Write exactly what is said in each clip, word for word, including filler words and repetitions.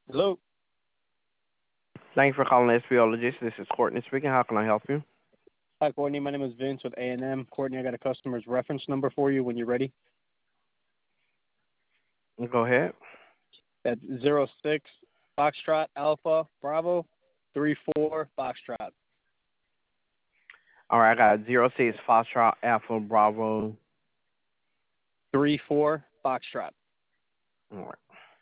Hello. Thanks for calling S P O Logistics. This is Courtney speaking. How can I help you? Hi, Courtney. My name is Vince with A and M. Courtney, I got a customer's reference number for you when you're ready. Go ahead. That's zero six Foxtrot Alpha Bravo three four Foxtrot. All right, I got zero six Foxtrot Alpha Bravo. Three four Foxtrot. All right.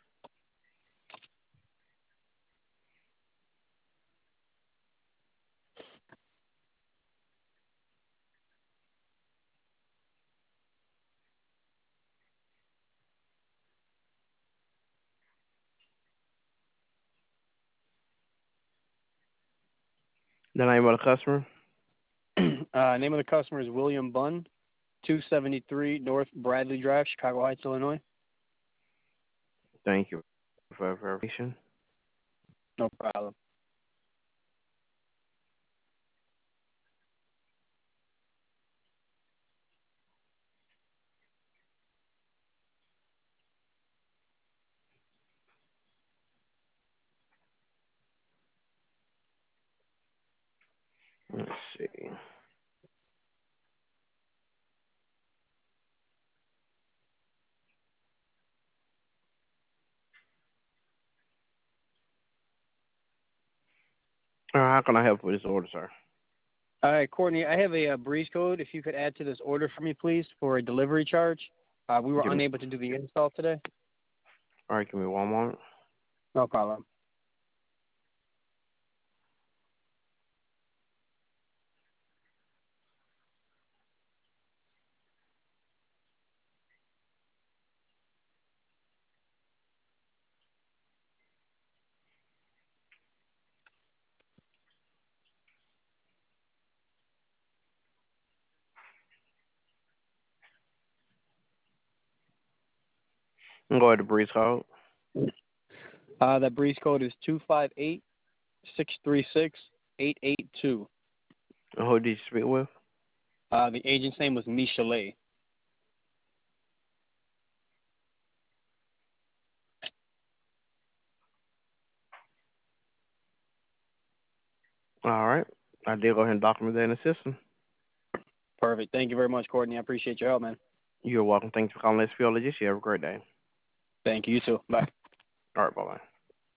The name of the customer? uh, name of the customer is William Bunn, two seventy-three North Bradley Drive, Chicago Heights, Illinois. Thank you for verification. No problem. Let's see. All right, how can I help with this order, sir? All right, Courtney, I have a, uh breeze code. If you could add to this order for me, please, for a delivery charge. Uh, we were Give me. unable to do the install today. All right, give me one moment. No problem. I'm going to breeze code. Uh, that breeze code is two five eight six three six eight eight two. And who did you speak with? Uh, the agent's name was Michelet. All right. I did go ahead and document that in the system. Perfect. Thank you very much, Courtney. I appreciate your help, man. You're welcome. Thanks for calling S P O Logistics. You have a great day. Thank you. You too. Bye. All right, bye-bye.